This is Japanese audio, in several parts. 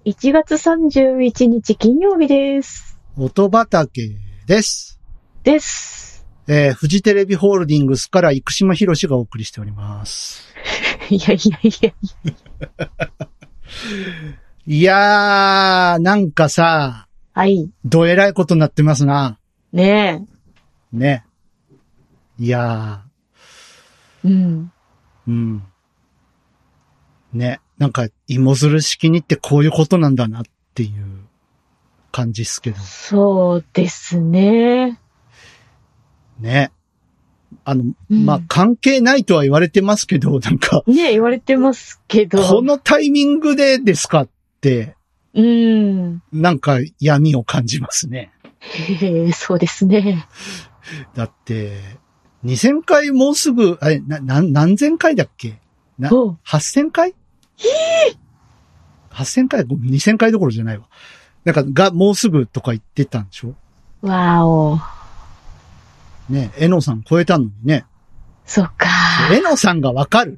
1月31日金曜日です。 音畑です。フジテレビホールディングスから生島博士がお送りしております。 いや。 いやー、なんかさ、 はい。 どえらいことになってますな。 ねえ。ね。いやー。 うん。ね。なんか、芋づる式にってこういうことなんだなっていう感じっすけど。 そうですね。 ね。関係ないとは言われてますけど、なんか。 ね、言われてますけど。 このタイミングでですかって、なんか闇を感じますね。 そうですね。 だって、2000回もうすぐ、何千回だっけ8000回 ?8000 回 ?2000 回どころじゃないわ。なんか、もうすぐとか言ってたんでしょ？ わお。 ね、えのさん超えたのにね。 そっか。 えのさんがわかる。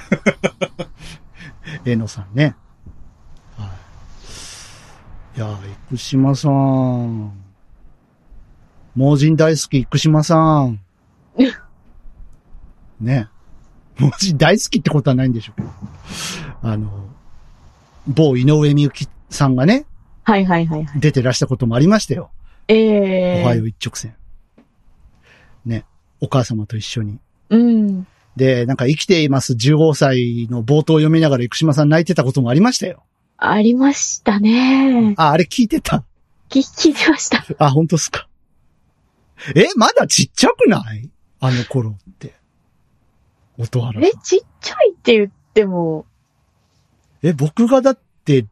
えのさんね。はい。いや、生島さん。盲人大好き、生島さん。ね。盲人大好きってことはないんでしょうけど。某井上美幸さんがね。 はい。 出てらしたこともありましたよ。おはよう一直線。ね。お母様と一緒に。で、なんか生きています15歳の冒頭を読みながら生島さん泣いてたこともありましたよ。 ありましたね。 あれ聞いてた？ 聞いてました。 あ、本当っすか。まだちっちゃくない？あの頃って。音原さん。 ちっちゃいって言っても。 僕がだって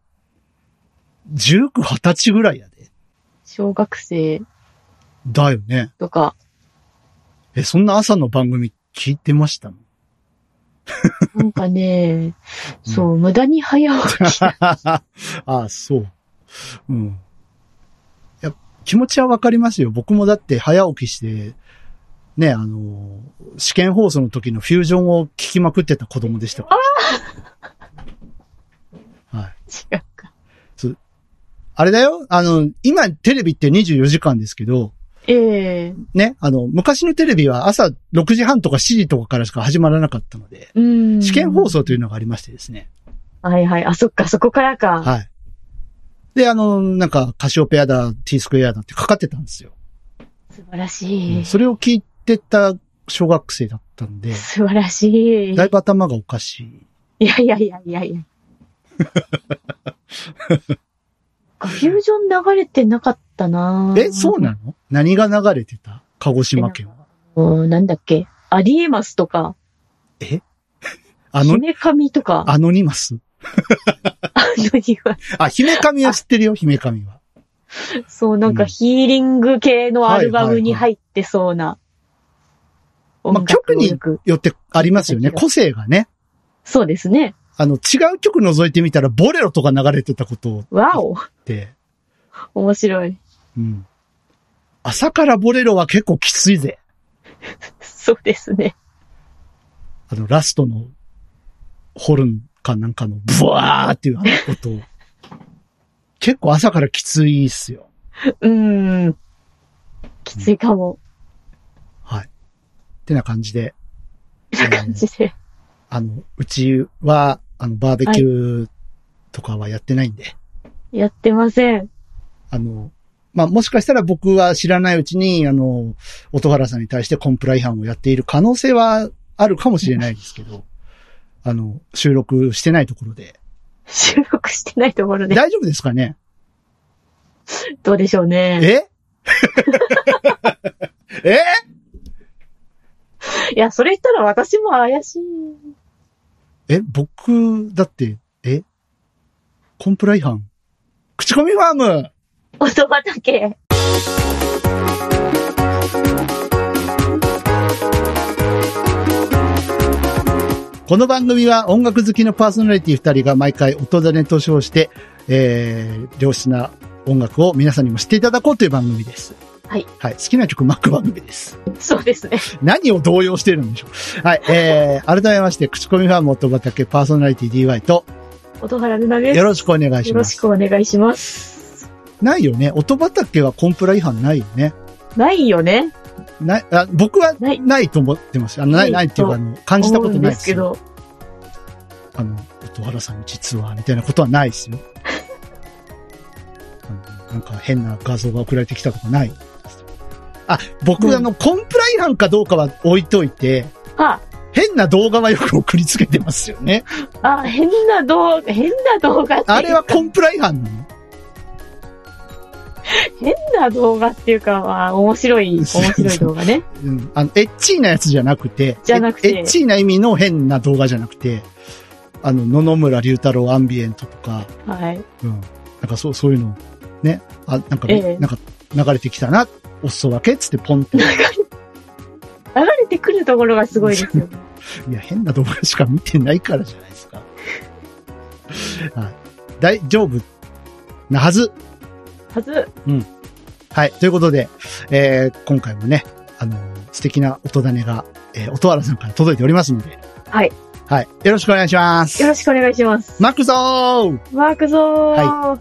、19、20歳ぐらいやで。 小学生。 だよね。 とか。 そんな朝の番組聞いてましたの？ なんかね、そう、無駄に早起き。 あ、そう。いや、気持ちはわかりますよ。僕もだって早起きして、ね、試験放送の時のフュージョンを聞きまくってた子供でしたから。はい。 違うか。 あれだよ。今テレビって24時間ですけど、ね、昔のテレビは朝6時半とか7時とかからしか始まらなかったので、試験放送というのがありましてですね。 はい。あ、そっか、そこからか。 はい。で、なんか、カシオペアだ、T スクエアだってかかってたんですよ。 素晴らしい。 それを聞いてた小学生だったんで。 素晴らしい。 だいぶ頭がおかしい。いや。フュージョン流れてなかったな。 そうなの？何が流れてた？鹿児島県は。なんだっけ？アリエマスとか。姫神とか。 アノニマスあ、姫神は知ってるよ、姫神は。 そう、なんかヒーリング系のアルバムに入ってそうな。 曲によってありますよね、個性がね。 そうですね。 違う曲覗いてみたら、ボレロとか流れてたことわお。 って。 面白い。 朝からボレロは結構きついぜ。 そうですね。 ラストのホルンかなんかのブワーっていう音。結構朝からきついっすよ。 きついかも。 はい。ってな感じで。うちは、バーベキューとかはやってないんで。 やってません。 もしかしたら僕は知らないうちに、音原さんに対してコンプラ違反をやっている可能性はあるかもしれないですけど、収録してないところで。 収録してないところで。 大丈夫ですかね？ どうでしょうね。いや、それ言ったら私も怪しい。 僕、だって、コンプラ違反？口コミファーム！ 音畑。 この番組は音楽好きのパーソナリティ2人が毎回音種と称して、良質な音楽を皆さんにも知っていただこうという番組です。 はい。 はい。好きな曲巻く番組です。 そうですね。 何を動揺してるんでしょう。はい。改めまして、口コミファーム音畑パーソナリティ DY と、 音原ルナです。 よろしくお願いします。 よろしくお願いします。 ないよね。音畑はコンプラ違反ないよね。 ないよね。 僕はないと思ってます。ないっていうか、感じたことないですけど。音原さんに実は、みたいなことはないですよ。なんか変な画像が送られてきたとかない。僕、コンプラ違反かどうかは置いといて、変な動画はよく送りつけてますよね。 変な動画って。 あれはコンプラ違反なの？ 変な動画っていうか、面白い動画ね。 エッチーなやつじゃなくて、エッチーな意味の変な動画じゃなくて、野々村龍太郎アンビエントとか、 はい。 なんかそういうの、ね。なんか流れてきたな、お裾分けっつってポンと。流れてくるところがすごいですよ。 いや、変な動画しか見てないからじゃないですか。はい。大丈夫なはず。はい。ということで、今回もね、素敵な音種が、音原さんから届いておりますので。 はい。 はい。よろしくお願いします。 よろしくお願いします。 巻くぞー。 はい。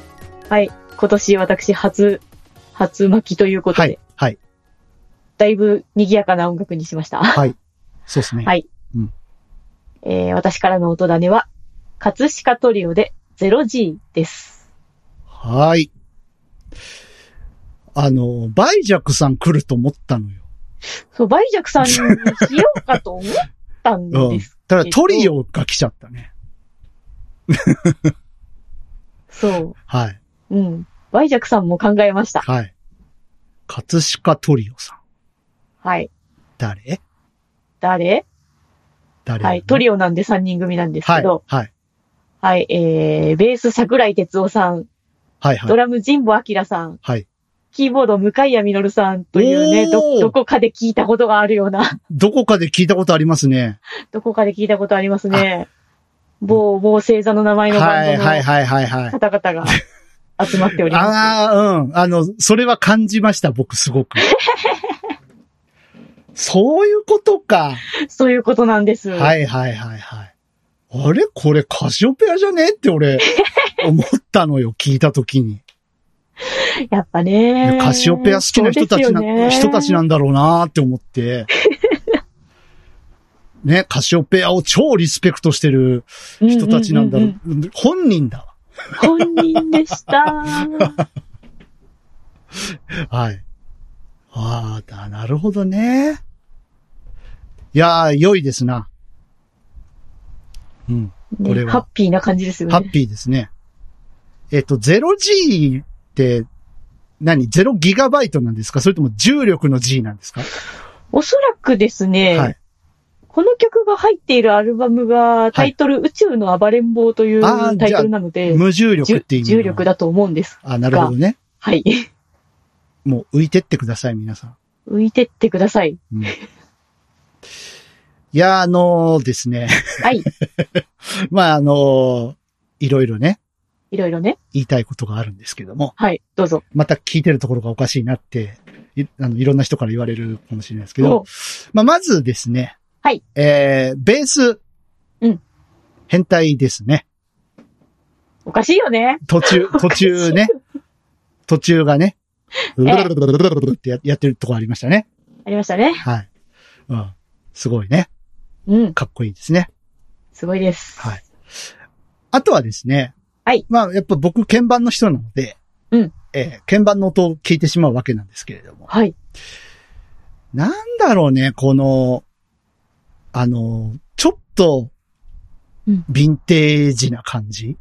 はい。今年私初巻きということで。 はい。 だいぶ賑やかな音楽にしました。 はい。そうですね。 はい。私からの音種は、葛飾トリオで 0G です。 はい。バイジャクさん来ると思ったのよ。 そう、バイジャクさんにしようかと思ったんですけど。 ただトリオが来ちゃったね。 そう。 はい。 バイジャクさんも考えました。 はい。葛飾トリオさん。 はい。 誰？ はい。トリオなんで3人組なんですけど。 はい。 はい。ベース桜井哲夫さん。 はい。 ドラム神保明さん。 はい。 キーボード向谷実さんというね、どこかで聞いたことがあるような。 どこかで聞いたことありますね。 某星座の名前のバンドの方々が集まっております。それは感じました、僕すごく。そういうことか。 そういうことなんです。 はい。あれこれカシオペアじゃねって俺、思ったのよ、聞いたときに。 やっぱね。 カシオペア好きな人たちなんだろうなって思って。ね、カシオペアを超リスペクトしてる人たちなんだろう。本人だわ。 本人でした。 はい。なるほどね。いやー、良いですな。これは。 ハッピーな感じですよね。 ハッピーですね。0G って0ギガバイトなんですか？それとも重力の G なんですか？ おそらくですね、はい、この曲が入っているアルバムがタイトル、宇宙の暴れん坊というタイトルなので、 無重力って意味重力だと思うんですが。 なるほどね。 はい。 もう浮いてってください、皆さん。 浮いてってください。 いや、ですね。 はい。 まあ、いろいろね。 言いたいことがあるんですけども。 はい、どうぞ。 また聞いてるところがおかしいなって、いろんな人から言われるかもしれないですけど。まずですね。 はい。 ベース。変態ですね。 おかしいよね。 途中ね。途中がね。ってやってるとこありましたね。 ありましたね。 はい。すごいね。かっこいいですね。 すごいです。 はい。あとはですね。 はい。 まあ、やっぱ僕、鍵盤の人なので、鍵盤の音を聞いてしまうわけなんですけれども。 はい。 なんだろうね、この、ちょっと、ヴィンテージな感じ。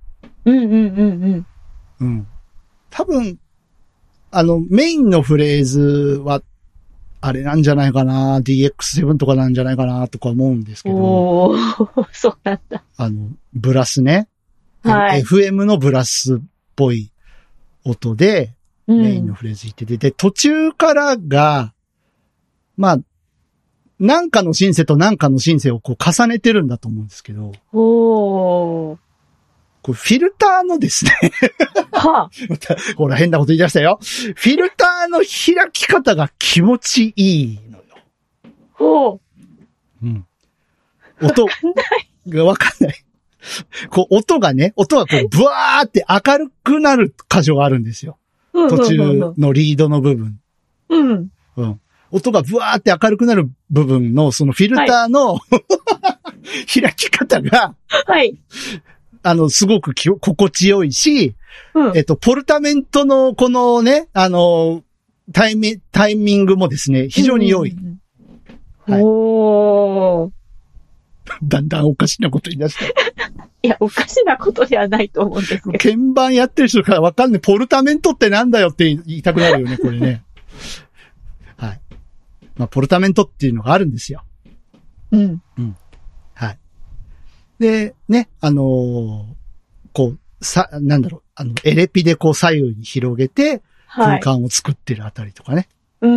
多分、メインのフレーズは、あれなんじゃないかな、DX7 とかなんじゃないかな、とか思うんですけど。 そうなんだ。 ブラスね。はい。FM のブラスっぽい音で、メインのフレーズ言ってて、で、途中からが、まあ、なんかのシンセとなんかのシンセをこう重ねてるんだと思うんですけど。これフィルターのですね。また、ほら変なこと言い出したよ。フィルターの開き方が気持ちいいのよ。音がわかんない。 こう音がこう、ブワーって明るくなる箇所があるんですよ。途中のリードの部分。 うん。 うん。音がブワーって明るくなる部分の、そのフィルターの、はい、開き方が、 はい。 すごく心地よいし、 うん、 ポルタメントのこのね、タイミングもですね、非常に良い。 はい、おー。 だんだんおかしなこと言い出した。 いや、おかしなことではないと思うんですけど。 鍵盤やってる人からわかんない。ポルタメントってなんだよって言いたくなるよね、これね。はい。まあ、ポルタメントっていうのがあるんですよ。 うん。 うん。はい。で、ね、こう、なんだろう、エレピでこう左右に広げて、空間を作ってるあたりとかね。 うん。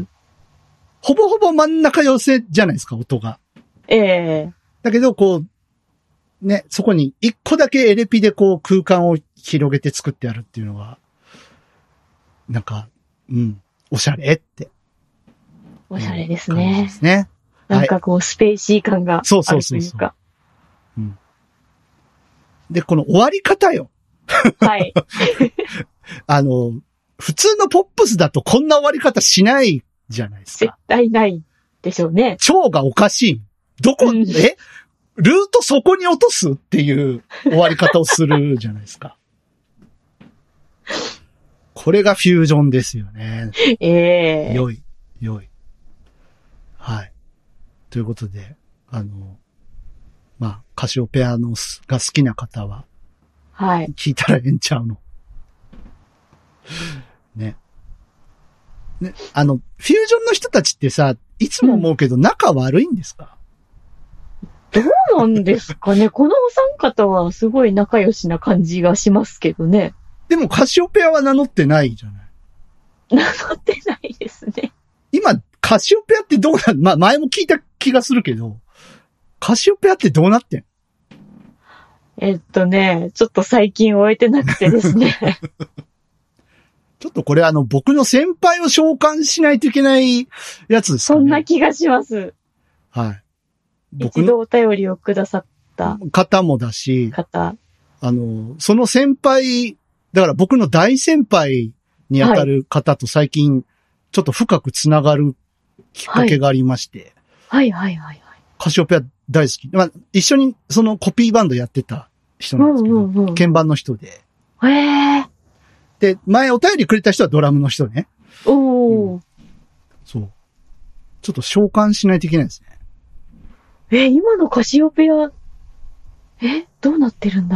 ほぼほぼ真ん中寄せじゃないですか、音が。だけど、こう、ね、そこに一個だけエレピでこう空間を広げて作ってあるっていうのは、なんか、うん、おしゃれって。 おしゃれですね。 ですね。 なんかこう、スペーシー感があるというか。そう。 うん。で、この終わり方よ。 はい。 普通のポップスだとこんな終わり方しないじゃないですか。 絶対ないでしょうね。 腸がおかしい。ルートそこに落とすっていう終わり方をするじゃないですか。これがフュージョンですよね。良い。はい。ということで、まあ、カシオペアが好きな方は、 はい。 聞いたらええんちゃうの。ね。ね、フュージョンの人たちってさ、いつも思うけど仲悪いんですか？ どうなんですかね。このお三方はすごい仲良しな感じがしますけどね。 でもカシオペアは名乗ってないじゃない。 名乗ってないですね。 今、カシオペアってどうまあ、前も聞いた気がするけど、カシオペアってどうなってん？ ちょっと最近終えてなくてですね。 ちょっとこれ僕の先輩を召喚しないといけないやつですかね。 そんな気がします。 はい。 一度お便りをくださった方もだし、その先輩、だから僕の大先輩にあたる方と最近ちょっと深くつながるきっかけがありまして。 はい。 カシオペア大好き。まあ、一緒にそのコピーバンドやってた人なんですけど、鍵盤の人で。で、前お便りくれた人はドラムの人ね。 そう。 ちょっと召喚しないといけないですね。今のカシオペア、どうなってるんだ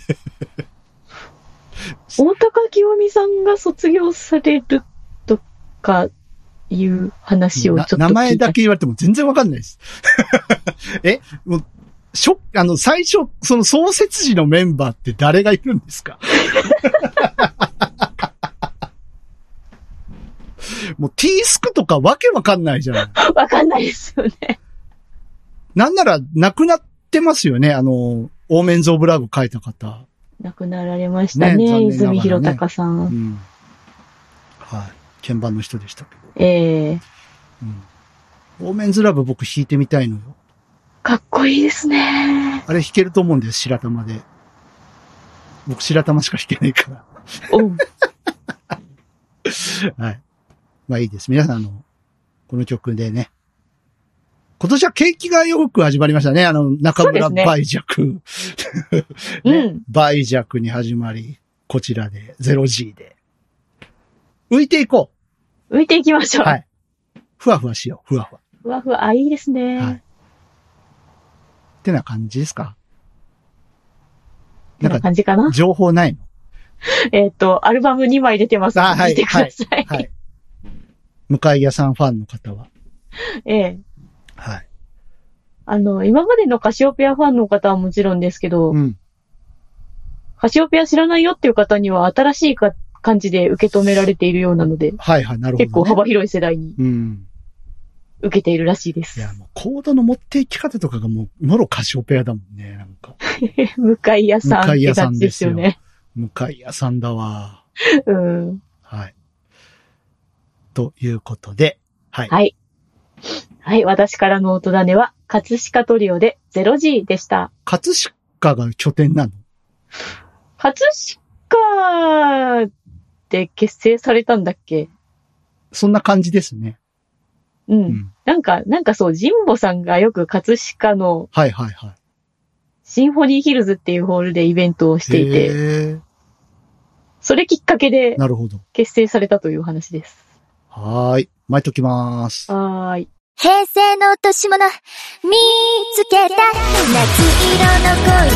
大高清美さんが卒業されるとかいう話をちょっと聞いた。 名前だけ言われても全然わかんないです。もう最初、その創設時のメンバーって誰がいるんですか？もう T スクとかわけわかんないじゃん。 わかんないですよね。 なんなら亡くなってますよね。オーメンズ・オブ・ラブ書いた方。 亡くなられましたね。泉弘隆さん。 はい。鍵盤の人でしたけど。オーメンズ・ラブ僕弾いてみたいのよ。 かっこいいですね。 あれ弾けると思うんです、白玉で。僕白玉しか弾けないから。はい。まあいいです。皆さんこの曲でね。今年は景気がよく始まりましたね。中村梅雀。梅雀に始まり、こちらで 0G で。浮いていこう。浮いていきましょう。 はい。ふわふわしよう。ふわふわ。 ふわふわ。いいですね。はい。 ってな感じですか？ ってな感じかな？ 情報ないの？アルバム2枚出てますので見てください。 はい。向井屋さんファンの方は。はい。 今までのカシオペアファンの方はもちろんですけど、カシオペア知らないよっていう方には新しい感じで受け止められているようなので、 なるほど、ね。 結構幅広い世代に、受けているらしいです。 いや、もうコードの持っていき方とかがもろカシオペアだもんね、なんか。 向井屋さんって感じですよね。 向井屋さんだわ。はい。ということで、はい。 はい、私からの音種は、葛飾トリオで 0G でした。 葛飾が拠点なの？ 葛飾で結成されたんだっけ？ そんな感じですね。 うん。なんかそう、神保さんがよく葛飾の、 はいはいはい。 シンフォニーヒルズっていうホールでイベントをしていて、それきっかけで、なるほど。結成されたという話です。 はーい。巻いときまーす。 はーい。 平成の落とし物、見つけた。夏色の恋、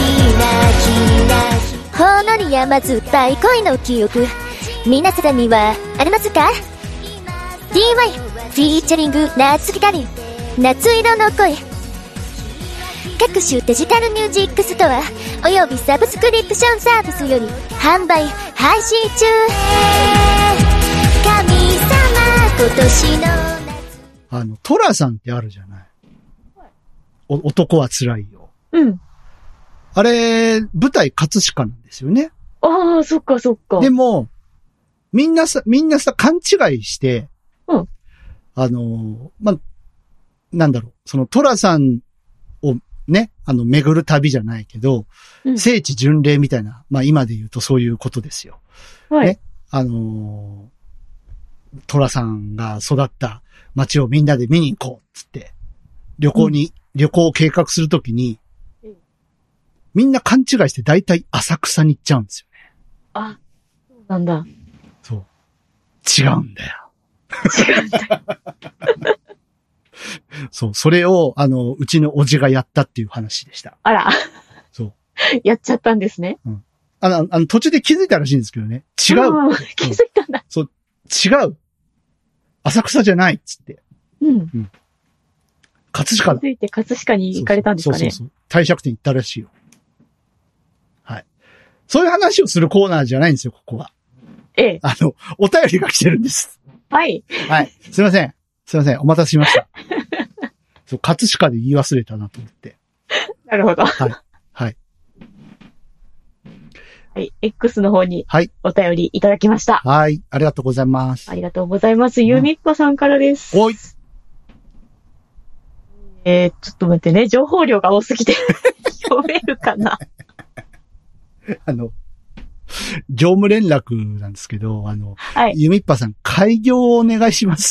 キラキラ。ほんのり甘酸っぱい恋の記憶。皆さんにはありますか？ DY フィーチャリング夏木かり夏色の恋。各種デジタルミュージックストアおよびサブスクリプションサービスより販売配信中。神様今年の夏。トラさんってあるじゃない。男は辛いよ。 うん。 あれ、舞台葛飾なんですよね。 ああ、そっかそっか。 でも、みんなさ、勘違いして、 うん。 なんだろう、そのトラさんをね、巡る旅じゃないけど、うん、聖地巡礼みたいな、今で言うとそういうことですよ。 はい。 ね。トラさんが育った街をみんなで見に行こうっつって、旅行を計画するときに、みんな勘違いして大体浅草に行っちゃうんですよね。 あ、そうなんだ。 そう。違うんだよ。 違うんだよ。 そう、それを、うちのおじがやったっていう話でした。 あら。 そう。 やっちゃったんですね。 うん。途中で気づいたらしいんですけどね。違う。 気づいたんだ。 そう、違う。浅草じゃないっつって。 うん。 葛飾だ。 気づいて葛飾に行かれたんですかね。 そう。帝釈天行ったらしいよ。はい。そういう話をするコーナーじゃないんですよ、ここは。 ええ。 お便りが来てるんです。 はい。 はい。すいません。お待たせしました。そう、葛飾で言い忘れたなと思って。 なるほど。 はい。はい。 はい。X の方に、はい。お便りいただきました。 はい。ありがとうございます。 ありがとうございます。ゆみっこさんからです。 おい。 ちょっと待ってね。情報量が多すぎて、読めるかな。 業務連絡なんですけど、 はい。 ゆみっぱさん、開業をお願いします。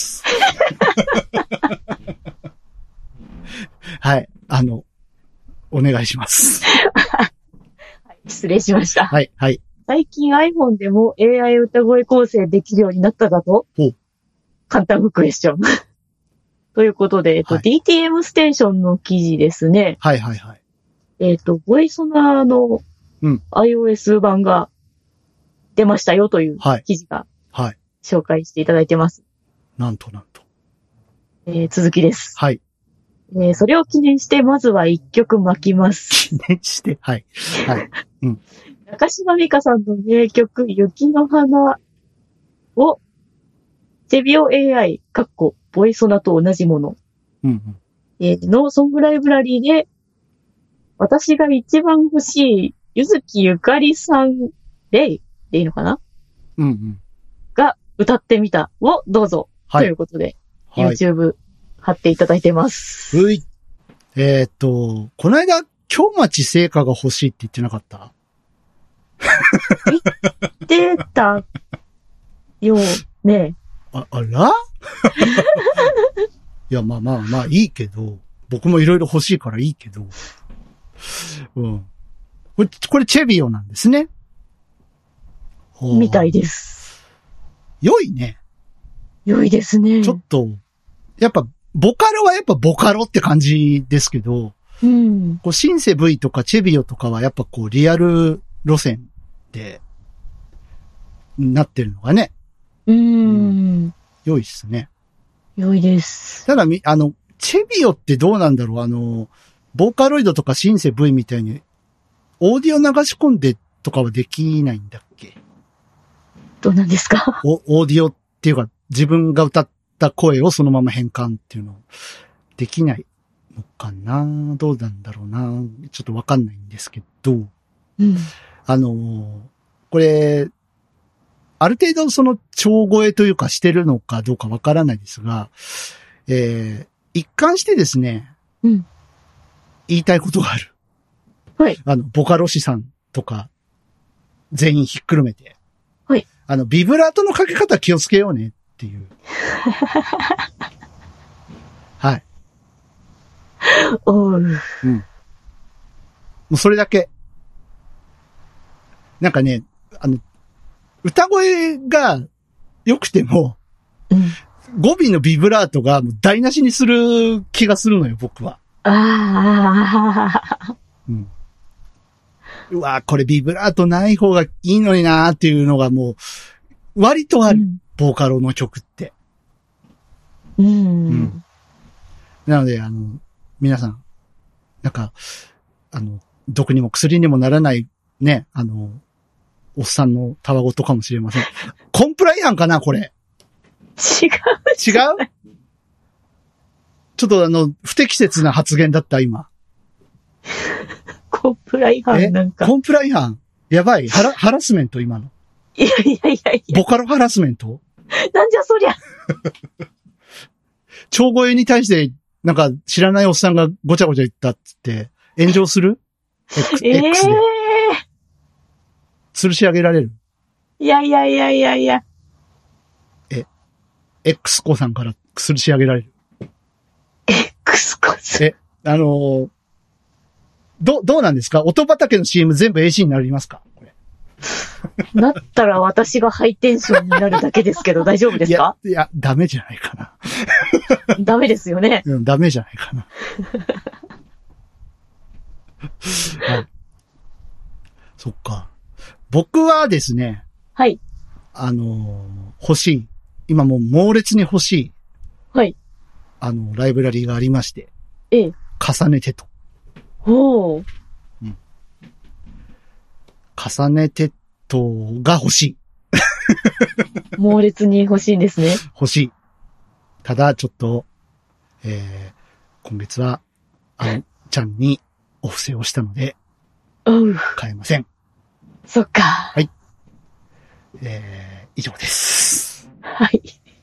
はい。お願いします。 はい。失礼しました。 はい、はい。 最近 iPhone でも AI 歌声構成できるようになっただと？簡単クエスチョン。ということで、はい、DTM ステーションの記事ですね。 はいはいはい。 ボイソナーの iOS 版が出ましたよという記事が紹介していただいてます。 なんと。 続きです。 はい。 それを記念して、まずは一曲巻きます。 記念して、はい。はい。うん。 中島美嘉さんの名曲、雪の花を、チェビオ AI、ボイソナと同じもの。のソングライブラリーで、私が一番欲しい、ゆずきゆかりさん、レイでいいのかな？が歌ってみたをどうぞ。ということで、YouTube 貼っていただいてます。 この間、京町聖火が欲しいって言ってなかった？ 言ってたよね。 あらいや、まあ、いいけど、僕もいろいろ欲しいからいいけど、うん。これチェビオなんですね。 みたいです。 良いね。 良いですね。 ちょっと、やっぱ、ボカロはやっぱボカロって感じですけど、 うん。 こうシンセ V とかチェビオとかはやっぱこうリアル路線で、なってるのがね。良いっすね。 良いです。 ただ、チェビオってどうなんだろう？ボーカロイドとかシンセ V みたいに、オーディオ流し込んでとかはできないんだっけ？ どうなんですか？ オーディオっていうか、自分が歌った声をそのまま変換っていうのできないのかな？どうなんだろうな？ちょっとわかんないんですけど、 うん、 これ、ある程度その超声というかしてるのかどうかわからないですが、一貫してですね、 うん、 言いたいことがある。 はい。 ボカロ師さんとか、全員ひっくるめて。 はい。 ビブラートのかけ方気をつけようねっていう。はい。 おう。うん。 もうそれだけ。なんかね、歌声が良くても、 うん、 語尾のビブラートがもう台無しにする気がするのよ、僕は。 ああ。 うん。うわ、これビブラートない方がいいのになーっていうのがもう、割とある、ボーカロの曲って。 うん。 なので、皆さん、なんか、毒にも薬にもならない、ね、おっさんのたわごとかもしれません。コンプラ違反かな、これ。 違う。 ちょっと不適切な発言だった、今。 コンプラ違反なんか。 コンプラ違反やばい。ハラスメント、今の。 いや。 ボカロハラスメントなんじゃそりゃ。 超声に対して、なんか知らないおっさんがごちゃごちゃ言ったっつって、炎上するX で。吊るし上げられるいや。 X 子さんから吊るし上げられる。 X 子さん。 どうなんですか？音畑の CM 全部 AC になりますか？これ。 なったら私がハイテンションになるだけですけど大丈夫ですか？ いや、ダメじゃないかな。 ダメですよね。 ダメじゃないかな。はい。そっか。僕はですね。 はい。 欲しい。今もう猛烈に欲しい。 はい。 ライブラリーがありまして。 ええ。 重ねてと。 おー。 うん。重ねてとが欲しい。 猛烈に欲しいんですね。 欲しい。ただ、ちょっと、今月は、ちゃんにお布施をしたので、買えません。 そっか。 はい。以上です。 はい。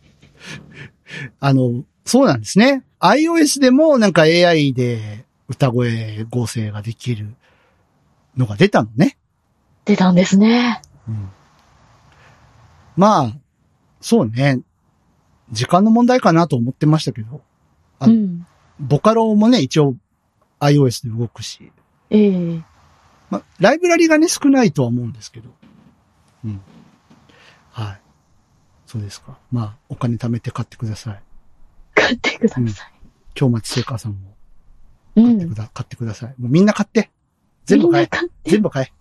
そうなんですね。iOS でもなんか AI で歌声合成ができるのが出たのね。 出たんですね。 うん。まあ、そうね。時間の問題かなと思ってましたけど。ボカロもね、一応 iOS で動くし。まあ、ライブラリがね、少ないとは思うんですけど。うん。はい。そうですか。まあ、お金貯めて買ってください。 買ってください。 京町聖華さんも。買ってください。もうみんな買って。全部買え。全部買え。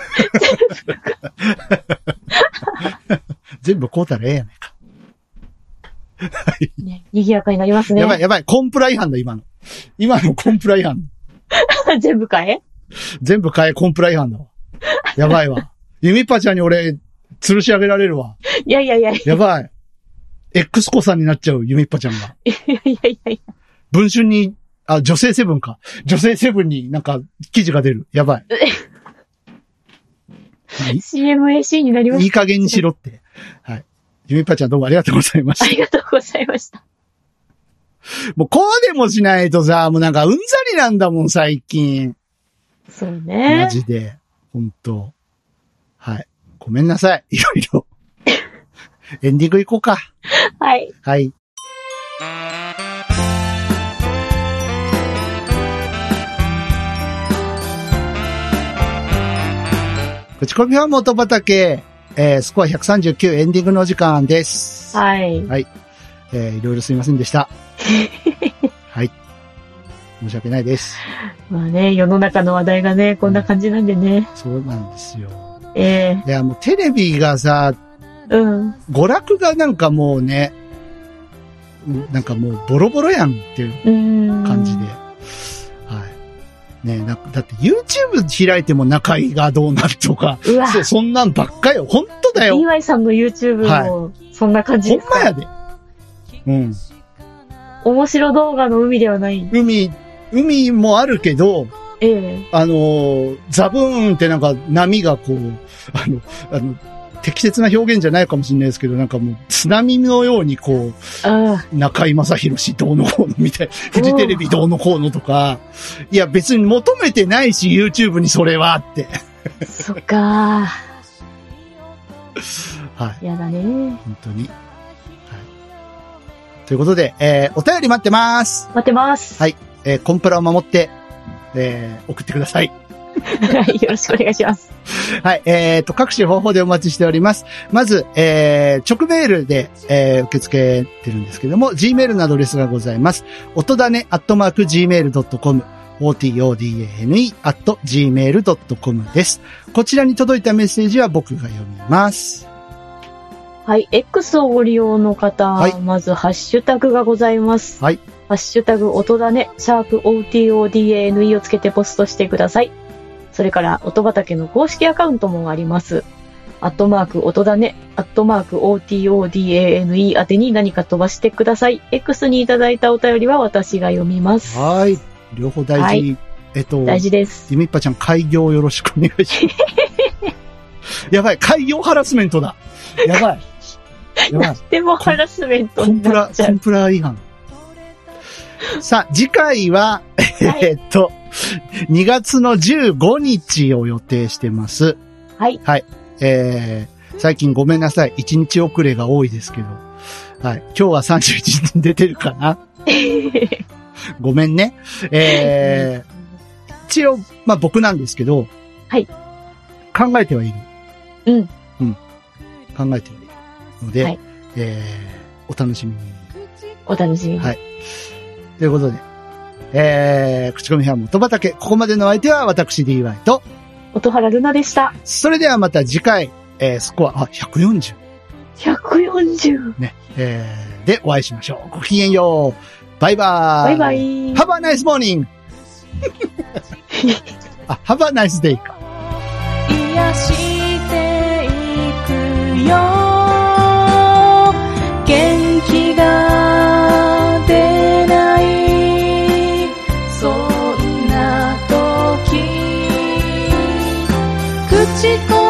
全部買うたらええやないか。はい。 ね、賑やかになりますね。 やばい。コンプラ違反だ、今の。今のコンプラ違反。 全部買え？ 全部買え、コンプラ違反だわ。やばいわ。ゆみっぱちゃんに俺、吊るし上げられるわ。 いや。 やばい。X 子さんになっちゃう、ゆみっぱちゃんが。 いや。 文春に、女性セブンか。女性セブンになんか記事が出る。やばい。 CMAC になりました。 いい加減にしろって。はい。ゆみっぱちゃんどうもありがとうございました。 ありがとうございました。 もうこうでもしないとさ、もうなんかうんざりなんだもん、最近。 そうね。 マジで。ほんと。はい。ごめんなさい。いろいろ。エンディング行こうか。 はい。 はい。口コミは元畑、スコア139エンディングの時間です。 はい。 はい。いろいろすいませんでした。はい。申し訳ないです。 まあね、世の中の話題がね、こんな感じなんでね。 そうなんですよ。 いや、もうテレビがさ、娯楽がなんかもうね、なんかもうボロボロやんっていう感じで。はい。ね、だって YouTube 開いても中居がどうなるとか、そんなんばっかよ。本当だよ。 DY さんの YouTube もそんな感じですか？ ほんまやで。うん。 面白動画の海ではない。 海もあるけど、 ザブーンってなんか波がこう、適切な表現じゃないかもしれないですけど、なんかもう津波のようにこう、中居正広氏どうのこうのみたいな、フジテレビどうのこうのとか、いや別に求めてないし、YouTube にそれはって。 そっかー。はい。 やだね。 本当に。はい。ということで、お便り待ってます。 待ってます。 はい。コンプラを守って、送ってください。 はい、よろしくお願いします。 はい、各種方法でお待ちしております。まず、直メールで、受け付けてるんですけども、Gmail のアドレスがございます。音だね@gmail.com、otodane@gmail.com です。こちらに届いたメッセージは僕が読みます。 はい、X をご利用の方、はい、まずハッシュタグがございます。 はい。 ハッシュタグ音だね、#OTODANE をつけてポストしてください。それから、音畑の公式アカウントもあります。音だね、OTODANE 宛てに何か飛ばしてください。X にいただいたお便りは私が読みます。 はい。両方大事。はい、 大事です。 ゆみっぱちゃん、開業よろしくお願いします。やばい、開業ハラスメントだ。やばい。 やばい。でもハラスメントになっちゃう。 コンプラ違反。さあ、次回は、2月の15日を予定してます。 はい。 はい。最近ごめんなさい。1日遅れが多いですけど。はい。今日は31日出てるかなごめんね。一応、まあ、僕なんですけど。 はい。 考えてはいる。 うん。 うん。考えてはいるので、はい、お楽しみに。 お楽しみに。 はい。ということで、口コミファン音畑、ここまでの相手は私 DY と、 音原ルナでした。 それではまた次回、スコア、140。 140。 ね、でお会いしましょう。ごきげんよう。バイバーイ。 バイバイ。 Have a nice morning! あ、Have a nice day か。 癒していくよ。元気が出ない。そんな時。口